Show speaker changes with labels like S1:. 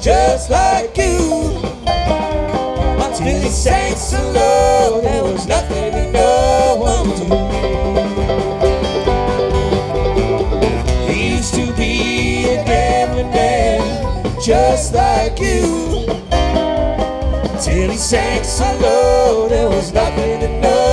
S1: just like you. Until he sang so low, there was nothing and no one to do. He used to be a gambling man, just like you. Till he sang so low, there was nothing and no